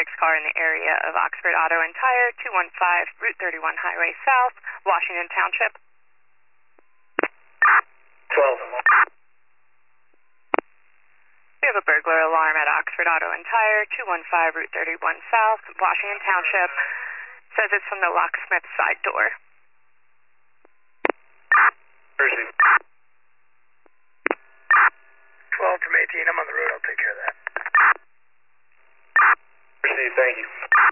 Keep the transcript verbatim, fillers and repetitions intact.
six car in the area of Oxford Auto and Tire, two one five Route thirty-one Highway South, Washington Township. twelve. We have a burglar alarm at Oxford Auto and Tire, two one five Route thirty-one South, Washington Township. Says it's from the locksmith side door. Jersey. twelve from eighteen, I'm on the road, I'll take care of that. Jersey, thank you.